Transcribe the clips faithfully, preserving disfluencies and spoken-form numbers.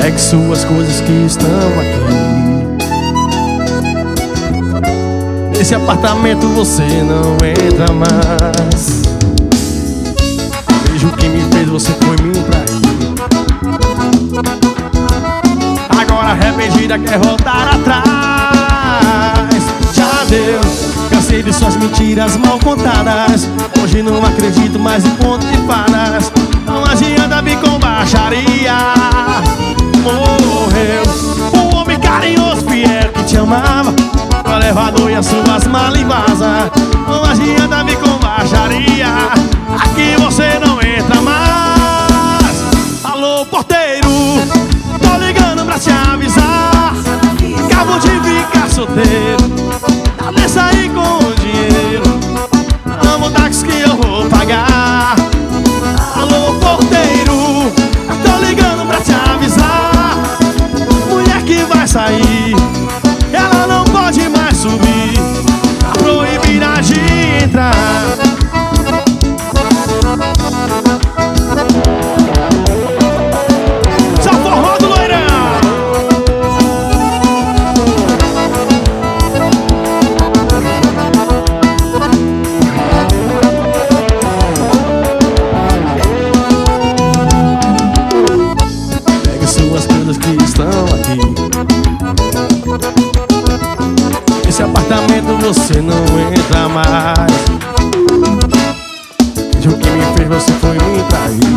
Pegue suas coisas que estão aqui. Nesse apartamento você não entra mais. Vejo quem me fez, você foi me trair. Agora arrependida quer voltar atrás. Já deu, cansei de suas mentiras mal contadas. Hoje não acredito mais em conto de fadas. Não adianta vir com baixaria. Morreu o homem carinhoso, fiel que te amava. No elevador e as suas malas e vaza. Não adianta vir com baixaria. Aqui você não entra mais. Alô, porteiro, tô ligando pra te avisar. Acabo de ficar solteiro. Tá nessa aí com o dinheiro. Amo o táxi que eu vou pagar. Alô, porteiro, tô ligando pra te avisar. Mulher que vai sair, ela não pode mais subir. Tá proibida de entrar. Só forró do loirão. Pegue suas coisas que estão aqui. Esse apartamento você não entra mais. O que me fez, você foi me trair.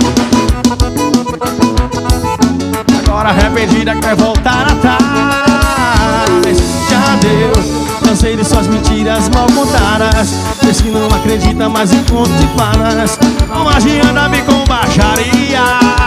Agora arrependida quer voltar atrás. Já deu, cansei de suas mentiras mal contadas. Diz que não acredita mais em conto de fadas. Não adianta vir com baixaria.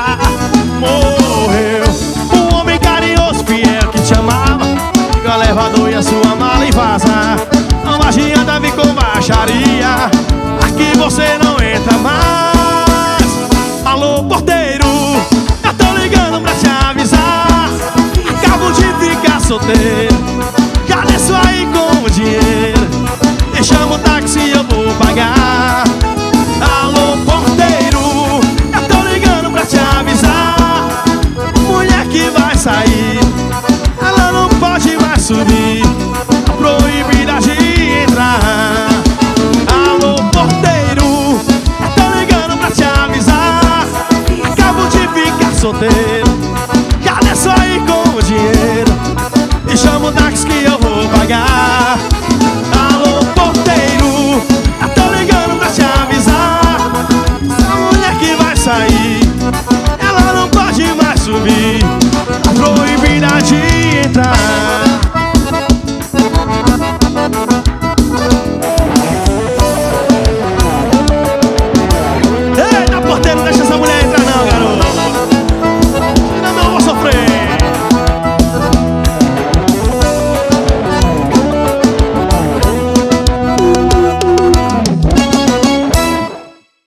Morreu um homem carinhoso, fiel que te amava. Pega o elevador e a sua mala e vaza. Não adianta vir com baixaria. Aqui você não entra mais. Alô, porteiro, eu tô ligando pra te avisar. Acabo de ficar solteiro. Já desço aí com o dinheiro. E chama o táxi e eu vou pagar. Alô, porteiro, eu tô ligando pra te avisar. Mulher que vai sair, ela não pode mais subir. Tá proibida de entrar. Alô, porteiro, eu tô ligando pra te avisar. Acabo de ficar solteiro. Já desço aí com o dinheiro. E chama o táxi que eu vou pagar.